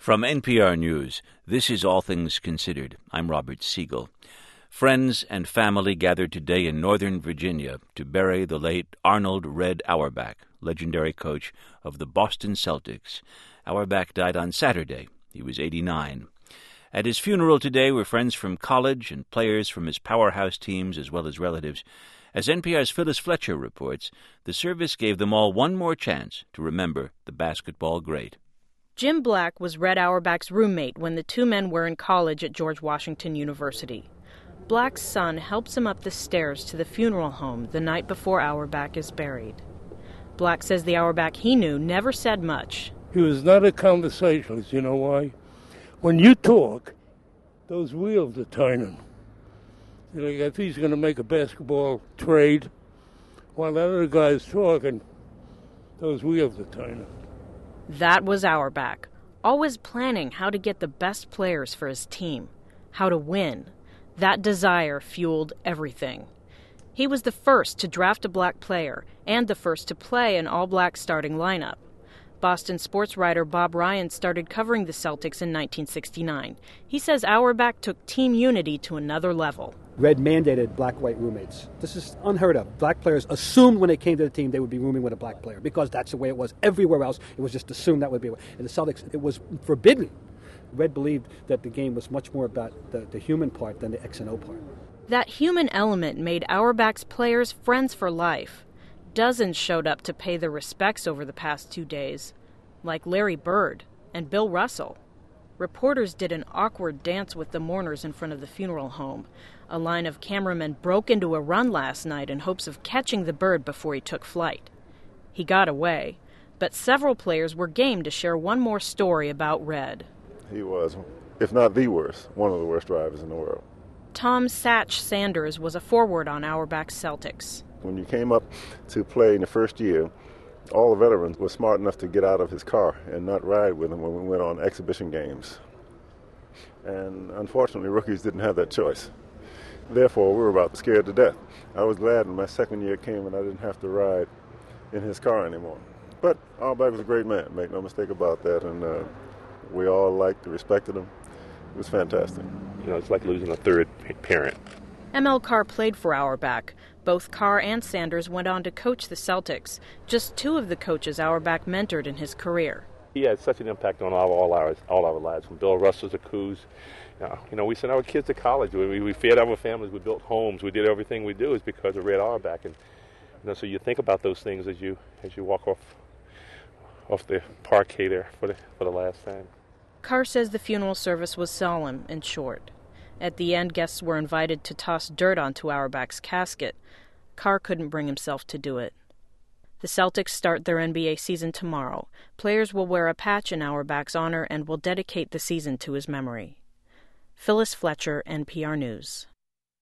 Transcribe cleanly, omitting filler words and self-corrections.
From NPR News, this is All Things Considered. I'm Robert Siegel. Friends and family gathered today in Northern Virginia to bury the late Arnold "Red" Auerbach, legendary coach of the Boston Celtics. Auerbach died on Saturday. He was 89. At his funeral today were friends from college and players from his powerhouse teams as well as relatives. As NPR's Phyllis Fletcher reports, the service gave them all one more chance to remember the basketball great. Jim Black was Red Auerbach's roommate when the two men were in college at George Washington University. Black's son helps him up the stairs to the funeral home the night before Auerbach is buried. Black says the Auerbach he knew never said much. He was not a conversationalist. You know why? When you talk, those wheels are turning. Like if he's going to make a basketball trade, while that other guy's talking, those wheels are turning. That was Auerbach, always planning how to get the best players for his team, how to win. That desire fueled everything. He was the first to draft a black player and the first to play an all-black starting lineup. Boston sports writer Bob Ryan started covering the Celtics in 1969. He says Auerbach took team unity to another level. Red mandated black-white roommates. This is unheard of. Black players assumed when they came to the team they would be rooming with a black player because that's the way it was. Everywhere else, it was just assumed that would be. In the Celtics, it was forbidden. Red believed that the game was much more about the human part than the X and O part. That human element made Auerbach's players friends for life. Dozens showed up to pay their respects over the past 2 days, like Larry Bird and Bill Russell. Reporters did an awkward dance with the mourners in front of the funeral home. A line of cameramen broke into a run last night in hopes of catching the bird before he took flight. He got away, but several players were game to share one more story about Red. He was, if not the worst, one of the worst drivers in the world. Tom Satch Sanders was a forward on Auerbach's Celtics. When you came up to play in the first year, all the veterans were smart enough to get out of his car and not ride with him when we went on exhibition games. And unfortunately, rookies didn't have that choice. Therefore, we were about scared to death. I was glad when my second year came and I didn't have to ride in his car anymore. But Auerbach was a great man, make no mistake about that, and we all liked and respected him. It was fantastic. You know, it's like losing a third parent. M.L. Carr played for Auerbach. Both Carr and Sanders went on to coach the Celtics, just two of the coaches Auerbach mentored in his career. He had such an impact on all our lives, from Bill Russell to Coos. You know, we sent our kids to college. We fed our families. We built homes. We did everything we do is because of Red Auerbach. And so you think about those things as you walk off the parquet there for the last time. Carr says the funeral service was solemn and short. At the end, guests were invited to toss dirt onto Auerbach's casket. Carr couldn't bring himself to do it. The Celtics start their NBA season tomorrow. Players will wear a patch in Auerbach's honor and will dedicate the season to his memory. Phyllis Fletcher, NPR News.